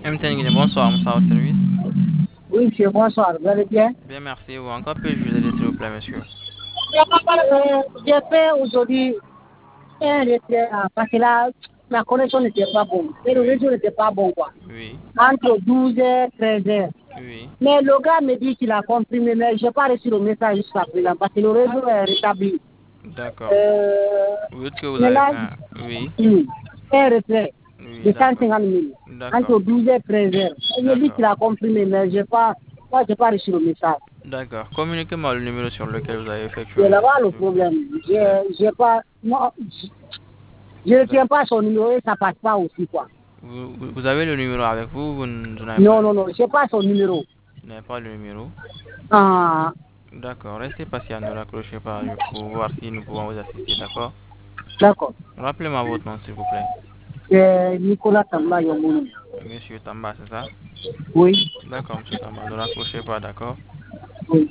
MTN, bonsoir, Moussa au service. Oui, monsieur, bonsoir, vous allez bien? Bien, merci. Vous encore puis-je vous aider, s'il vous plaît, monsieur? J'ai fait aujourd'hui un retrait parce que là, la connexion n'était pas bonne. Et le Oui, réseau n'était pas bon, quoi. oui, Entre 12h et 13h. oui. Mais le gars me dit qu'il a comprimé, mais je n'ai pas reçu le message jusqu'à présent parce que le réseau est rétabli. D'accord. Euh, Vous dites que vous mais avez là, fait un... Oui, un retrait oui, de d'accord. 150 000 D'accord, entre 12h et 13h. Il me dit d'accord, qu'il a comprimé, mais moi, j'ai pas reçu le message. d'accord. Communiquez-moi le numéro sur lequel vous avez effectué C'est le là-bas retrait, le s'il vous plaît. problème. Vous avez... J'ai pas, non, je ne vous avez- tiens pas son numéro et ça passe pas aussi, quoi. vous avez le numéro avec vous, vous n'avez pas Non, le non, numéro. non, je n'ai pas son numéro. Vous n'avez pas le numéro. Ah, D'accord, restez patient, ne raccrochez pas pour voir si nous pouvons vous assister, d'accord? d'accord. Rappelez-moi votre nom, s'il vous plaît. C'est Nicolas Tamba Yomouni. Monsieur Tamba, c'est ça? Oui, D'accord, monsieur Tamba, ne raccrochez pas, d'accord? oui.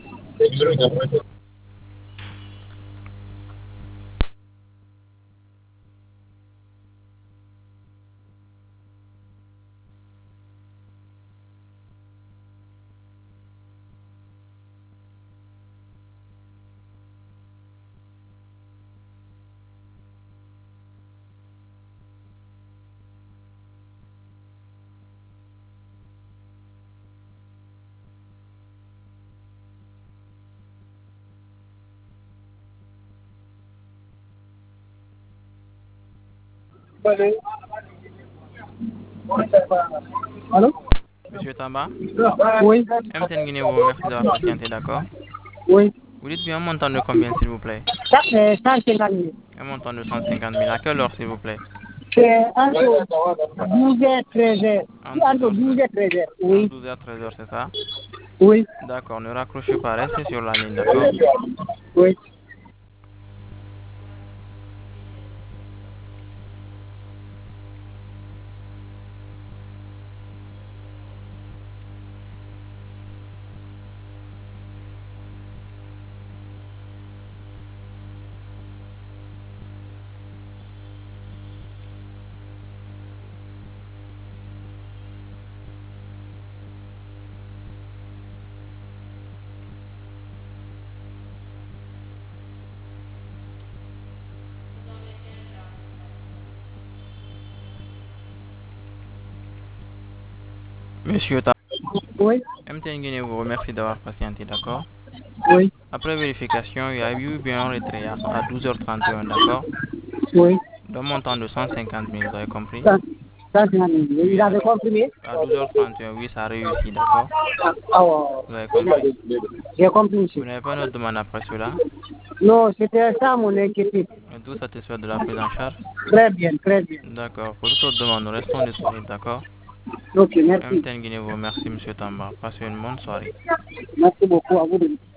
Allô? Monsieur Tamba? Oui, MTN Guinée vous remercie d'avoir patienté, d'accord? oui. Vous dites bien un montant de combien, s'il vous plaît? Ça, c'est 150 000. Un montant de 150 000. À quelle heure, s'il vous plaît? C'est entre 12 et 13 heures. En 12 Entre heures, 12 et 13 heures. en Oui, 12 heures, 13 heures, c'est ça? oui, D'accord, ne raccrochez pas, restez sur la ligne, d'accord? oui. Monsieur Tamba, Oui, MTN Guinée vous remercie d'avoir patienté, d'accord? oui, Après vérification, il y a eu bien un retrait à 12h31, d'accord? oui. D'un montant de 150 000, vous avez compris? 150 000. Oui, Il avait compris? à 12h31, oui, ça a réussi, d'accord? Ah, ouais. Vous avez compris? J'ai compris, Vous monsieur. n'avez pas notre demande après cela? Non, c'était ça mon inquiétude. Êtes-vous satisfait de la prise en charge? Très bien, très bien. D'accord. Pour toute autre demande, nous restons disponibles, d'accord? Ok, merci. MTN Guinée vous remercie, monsieur Tamba. Passez une bonne soirée. Merci beaucoup à vous.